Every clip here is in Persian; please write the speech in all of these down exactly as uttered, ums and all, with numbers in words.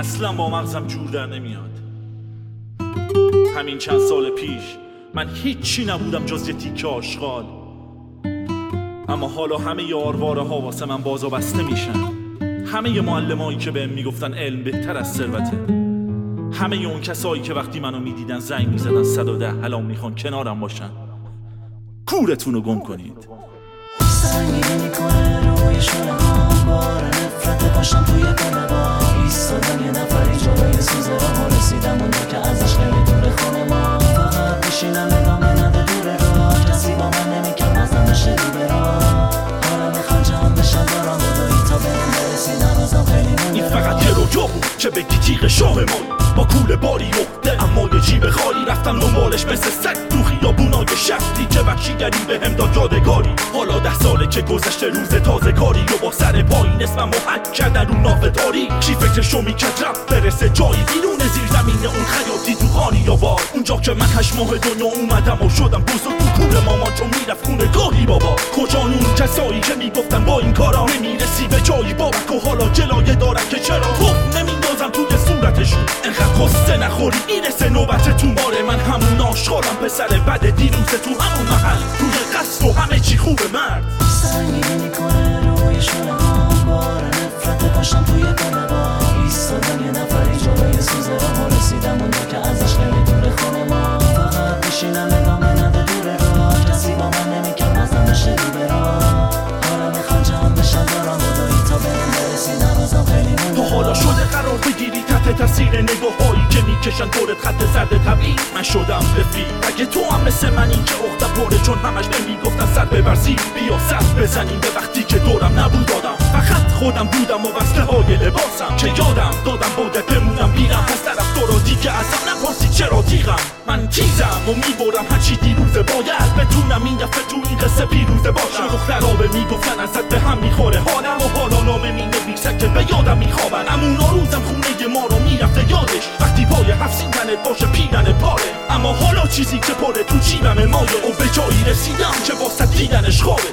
اصلا با مغزم جور در نمیاد. همین چند سال پیش من هیچی نبودم جز یه تیکه آشغال، اما حالا همه یارواره ها واسه من باز و بسته میشن. همه ی معلمایی که بهم میگفتن علم بهتر از ثروته، همه ی اون کسایی که وقتی منو میدیدن زنگ میزدن صد و ده الان میخوان کنارم باشن، کورتون رو گم کنید. سنگینی میکنه روی شونه ها، بار نفرت باشم توی گونه با ایستادم یه نفری جلوی سوزه راه و رسیدم اونجا که ازش خیلی دور خونه ما. فقط بشینم ادامه نده دور راه، کسی با من نمیکرد ازم بشه روبه راه. حالا میخوام جمع بشم دارم بدایی تا بهم برسیدن روزم خیلی مونده. این فقط یه رجا بود که بگی تیغ شاه ما با کول باری نقطه اما یه جیب خالی، رفتم دنبالش مثل سگ تو خیابونای شهری که وحشیگری بهم داد یادگاری. حالا ده ساله که گذشته روز تازه کاری و با سر پایین اسمم محک کردن رو نافتاری. کی فکرشو میکرد رفت برسه جایی بیرون زیر زمین اون خیاطی تو خانی آباد، اونجا که من هشت ماه دنیا اومدم و شدم بزرگ تو کول مامان چون میرفت خونه گاهی بابا. کجا اون کسایی که میگفتن با این کارا نمیرسی به جایی بابک و حالا جلایه دارن که چرا توف نمیندازم توی صورتشون. انقدر قصه نخوری میرسه نوبت تو باره من همون آشغالم پسر بد دیروز تو همون محل روی قصد و همه چی خوبه مرد. سنگینی میکنه روی شونه ها، بار نفرت باشم توی گونه با ایستادم یه نفری جلوی سوزه راه و رسیدم اونجا که ازش خیلی دور خونه ما. فقط بشینم ادامه نده دور راه، کسی با من نمیکرد ازم بشه روبه راه. حالا میخوام جمع بشم دارم بدایی تا بهم برسیدن روزم خیلی مونده. تو حالا شده قرار بگیری تحت تاثیر نگاه هایی که میکشن دورت خط زرد طبیعی. من شدم رفیق اگه تو هم مثل منی که اختم پره چون همش نمیگفتن سر ببرسی بیا سر بزنیم به وقتی که دورم نبود دادم فقط خودم بودم و وصله های لباسم که یادم دادم باید بمونم بیرم پس طرف تو رو دیگه ازم نپرسی چرا تیغم. من تیزم و میبرم هرچی دیروزه باید بتونم این دفعه تو این قصه پیروزه باشم. دخترابه میگفتن ازت به هم میخوره حالم و حالا نامه مینویسن که به یادم میخوابن. امونا روزم خونه ما رو میرفته یادش وقتی پای هفت تنت باشه پیرن پاره، اما حالا چیزی که پاره تو جیبم مایه و به جایی رسیدم که واسه دیدنش خوابه.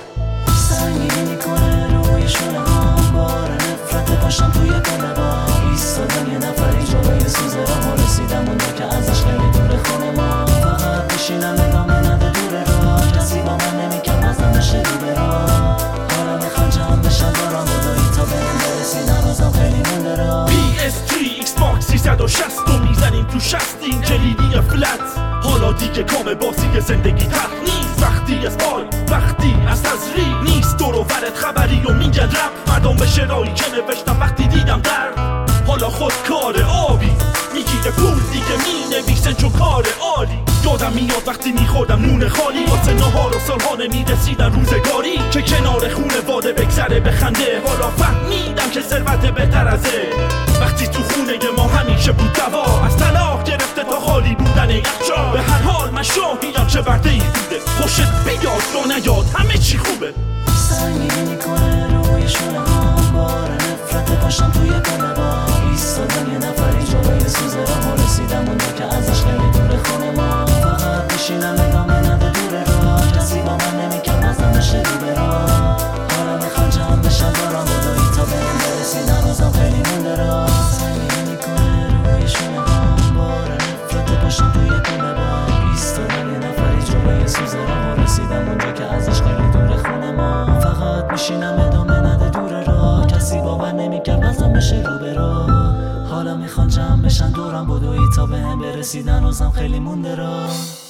سنگینی میکنه روی شونه ها، بار نفرت باشم توی گونه با ایستادم یه نفری جلوی سوزه راه و رسیدم اونجا که ازش خیلی دور خونه ما. فقط بشینم ادامه نده دور راه، کسی با من نمیکرد ازم بشه روبه راه. حالا میخوام جمع بشم دارم بدایی تا بهم برسیدن روزم خیلی مونده راه. پی اس تری ایکس باکس سیصد و شصت رو میزنیم تو شستین کلیدی فلت. حالا دیگه کام بازی زندگی تر نیست، وقتی از پای وقتی از تزری نیست. دور و برت خبری و میگن رپ مردم به شرایی که نوشتم وقتی دیدم درد. حالا خود کار آبی میگیره پول دیگه مینویسه چون کار عالی. یادم میاد وقتی میخوردم نون خالی واسه نهار و سالها نمیرسیدن روزگاری که کنار خونه واده بگذره بخنده. حالا فهمیدم که ثروت بهتر ازه وقتی تو خونه ما همیشه بود دوا، از طلاق گرفته تا خالی بودن یخچال. به هر حال من شاهیدم چه برده ای بوده، خوشت بیاد یا نیاد همه چی خوبه. سنگینی میکنه روی شونه ها، بار نفرت باشم توی گونه با ایستادم یه نفری جلوی سوزه راه و رسیدم اونجا که ازش خیلی دور خونه ما. فقط بشینم ادامه نده دور راه، کسی با من نمیکرد ازم بشه روبه راه. حالا میخوام جمع بشم دارم بدایی تا بهم برسیدن روزم خیلی مونده راه. سنگینی میکنه روی شونه ها، بار نفرت باشم توی گونه با ایستادم یه نفری جلوی سوزه راه و رسیدم اونجا که ازش خیلی دور خونه ما. فقط بشینم ادامه نده دور راه، کسی باور نمیکرد ازم بشه روبه راه. حالا میخوان جمع بشن دورم بدوی تا بهم برسیدن روزم خیلی مونده راه.